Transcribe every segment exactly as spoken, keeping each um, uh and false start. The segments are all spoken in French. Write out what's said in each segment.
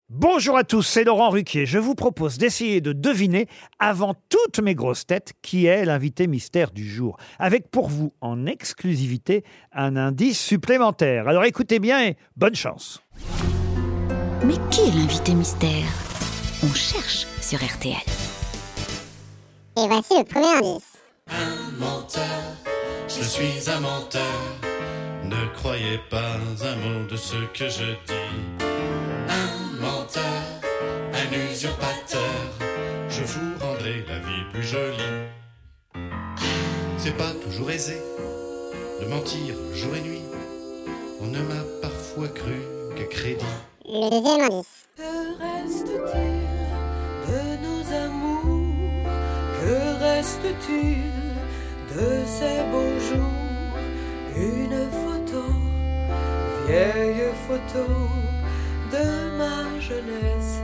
Bonjour à tous, c'est Laurent Ruquier. Je vous propose d'essayer de deviner, avant toutes mes grosses têtes, qui est l'invité mystère du jour. Avec pour vous, en exclusivité, un indice supplémentaire. Alors écoutez bien et bonne chance. Mais qui est l'invité mystère? On cherche sur R T L. Et voici le premier indice. Un menteur, je suis un menteur. Ne croyez pas un mot de ce que je dis. Un menteur, un usurpateur. Je vous rendrai la vie plus jolie. C'est pas toujours aisé de mentir jour et nuit. On ne m'a parfois cru qu'à crédit. Le deuxième indice. Que reste-t-il de nos amours? Que reste-t-il de ces beaux jours? Une photo, vieille photo de ma jeunesse.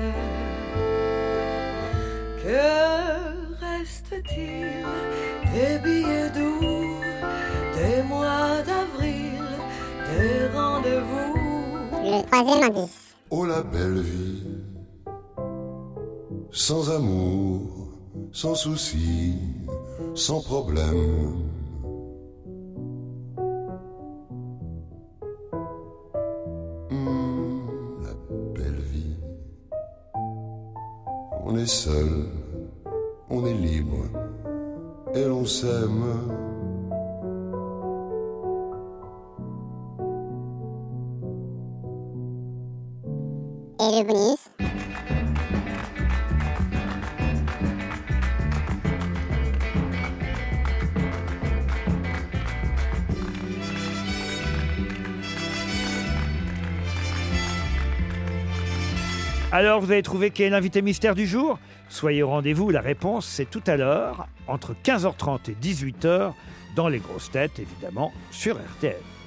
Que reste-t-il des billets doux, des mois d'avril, des rendez-vous? Le troisième indice. Oh la belle vie, sans amour, sans souci, sans problème. Mmh, la belle vie. On est seul, on est libre, et l'on s'aime. Et le bonus. Alors, vous avez trouvé qui est l'invité mystère du jour? Soyez au rendez-vous, la réponse c'est tout à l'heure, entre quinze heures trente et dix-huit heures, dans les grosses têtes, évidemment, sur R T L.